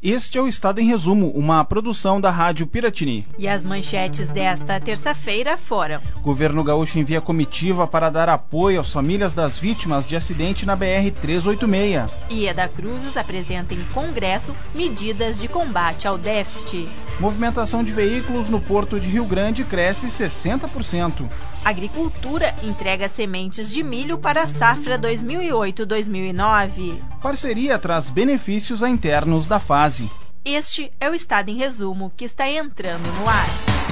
Este é o Estado em Resumo, uma produção da Rádio Piratini. E as manchetes desta terça-feira foram: Governo gaúcho envia comitiva para dar apoio às famílias das vítimas de acidente na BR-386. Ieda Cruzes apresenta em Congresso medidas de combate ao déficit. Movimentação de veículos no Porto de Rio Grande cresce 60%. Agricultura entrega sementes de milho para a safra 2008-2009. Parceria traz benefícios a internos da fase. Este é o Estado em Resumo, que está entrando no ar.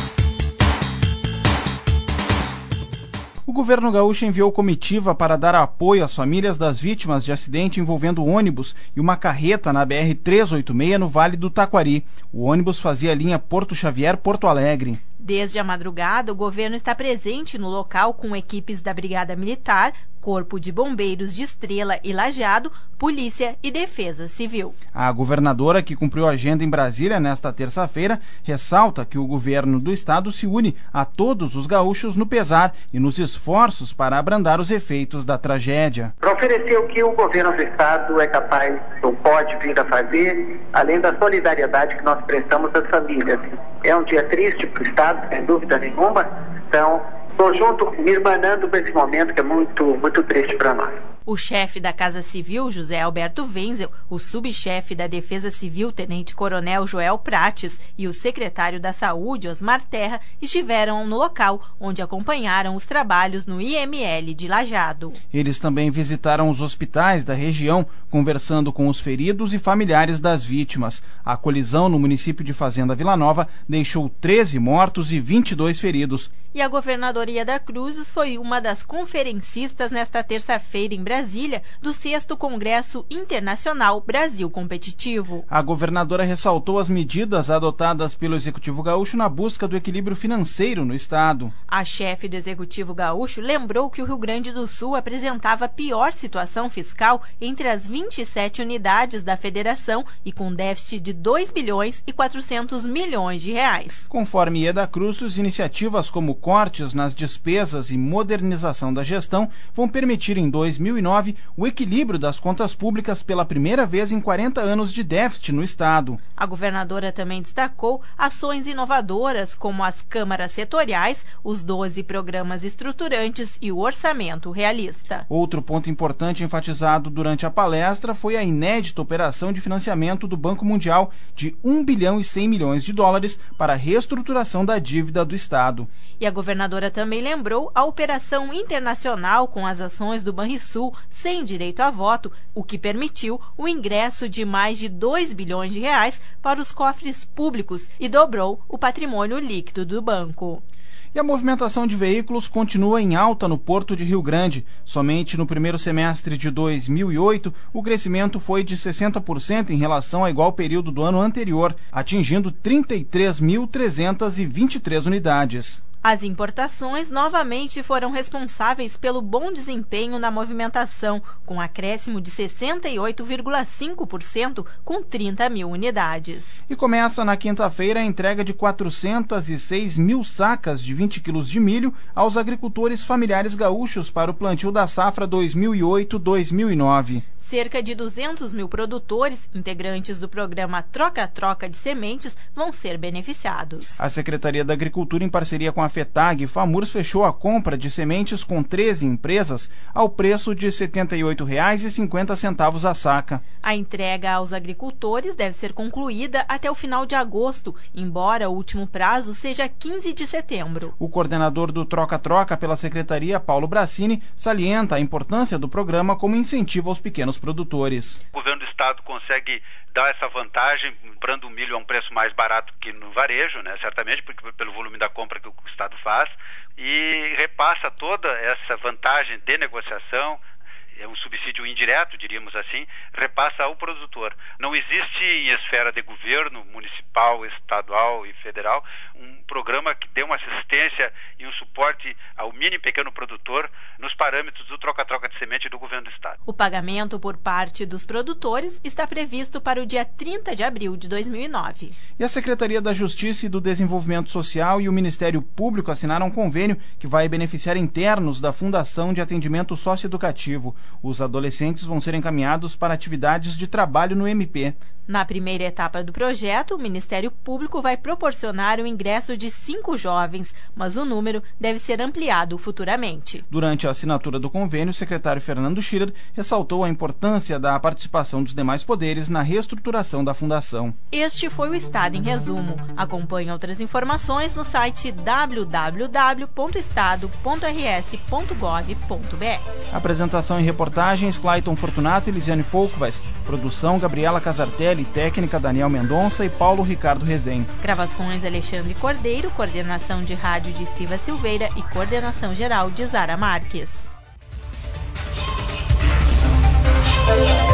O governo gaúcho enviou comitiva para dar apoio às famílias das vítimas de acidente envolvendo ônibus e uma carreta na BR-386 no Vale do Taquari. O ônibus fazia a linha Porto Xavier-Porto Alegre. Desde a madrugada, o governo está presente no local com equipes da Brigada Militar, Corpo de Bombeiros de Estrela e Lajeado, Polícia e Defesa Civil. A governadora, que cumpriu a agenda em Brasília nesta terça-feira, ressalta que o governo do estado se une a todos os gaúchos no pesar e nos esforços para abrandar os efeitos da tragédia. Para oferecer o que o governo do estado é capaz ou pode vir a fazer, além da solidariedade que nós prestamos às famílias. É um dia triste para o estado, sem dúvida nenhuma, então estou junto, me irmanando para esse momento que é muito triste para nós. O chefe da Casa Civil, José Alberto Wenzel, o subchefe da Defesa Civil, Tenente-Coronel Joel Prates, e o secretário da Saúde, Osmar Terra, estiveram no local, onde acompanharam os trabalhos no IML de Lajeado. Eles também visitaram os hospitais da região, conversando com os feridos e familiares das vítimas. A colisão no município de Fazenda Vila Nova deixou 13 mortos e 22 feridos. E a governadora Ieda Cruzes foi uma das conferencistas nesta terça-feira em Brasília do 6º Congresso Internacional Brasil Competitivo. A governadora ressaltou as medidas adotadas pelo Executivo Gaúcho na busca do equilíbrio financeiro no estado. A chefe do Executivo Gaúcho lembrou que o Rio Grande do Sul apresentava a pior situação fiscal entre as 27 unidades da federação e com déficit de 2 bilhões e 400 milhões de reais. Conforme Ieda Cruzes, iniciativas como cortes nas despesas e modernização da gestão vão permitir em 2009 o equilíbrio das contas públicas pela primeira vez em 40 anos de déficit no estado. A governadora também destacou ações inovadoras como as câmaras setoriais, os 12 programas estruturantes e o orçamento realista. Outro ponto importante enfatizado durante a palestra foi a inédita operação de financiamento do Banco Mundial de 1 bilhão e 100 milhões de dólares para a reestruturação da dívida do estado. E a governadora também lembrou a operação internacional com as ações do Banrisul sem direito a voto, o que permitiu o ingresso de mais de 2 bilhões de reais para os cofres públicos e dobrou o patrimônio líquido do banco. E a movimentação de veículos continua em alta no Porto de Rio Grande. Somente no primeiro semestre de 2008, o crescimento foi de 60% em relação ao igual período do ano anterior, atingindo 33.323 unidades. As importações novamente foram responsáveis pelo bom desempenho na movimentação, com acréscimo de 68,5% com 30 mil unidades. E começa na quinta-feira a entrega de 406 mil sacas de 20 quilos de milho aos agricultores familiares gaúchos para o plantio da safra 2008-2009. Cerca de 200 mil produtores, integrantes do programa Troca-Troca de Sementes, vão ser beneficiados. A Secretaria da Agricultura, em parceria com a FETAG e FAMURS, fechou a compra de sementes com 13 empresas ao preço de R$ 78,50 a saca. A entrega aos agricultores deve ser concluída até o final de agosto, embora o último prazo seja 15 de setembro. O coordenador do Troca-Troca pela Secretaria, Paulo Brassini, salienta a importância do programa como incentivo aos pequenos produtores. O governo do estado consegue dar essa vantagem, comprando o milho a um preço mais barato que no varejo, né, certamente, porque pelo volume da compra que o estado faz, e repassa toda essa vantagem de negociação, é um subsídio indireto, diríamos assim, repassa ao produtor. Não existe em esfera de governo municipal, estadual e federal um programa que dê uma assistência e um suporte ao mini e pequeno produtor nos parâmetros do troca-troca de semente do governo do estado. O pagamento por parte dos produtores está previsto para o dia 30 de abril de 2009. E a Secretaria da Justiça e do Desenvolvimento Social e o Ministério Público assinaram um convênio que vai beneficiar internos da Fundação de Atendimento Socioeducativo. Os os adolescentes vão ser encaminhados para atividades de trabalho no MP. Na primeira etapa do projeto, o Ministério Público vai proporcionar o ingresso de 5 jovens, mas o número deve ser ampliado futuramente. Durante a assinatura do convênio, o secretário Fernando Schiller ressaltou a importância da participação dos demais poderes na reestruturação da Fundação. Este foi o Estado em Resumo. Acompanhe outras informações no site www.estado.rs.gov.br. Apresentação e reportagens, Clayton Fortunato e Lisiane Folkvais. Produção, Gabriela Casartelli. Técnica, Daniel Mendonça e Paulo Ricardo Rezem. Gravações, Alexandre Cordeiro. Coordenação de rádio de Silva Silveira e coordenação geral de Zara Marques.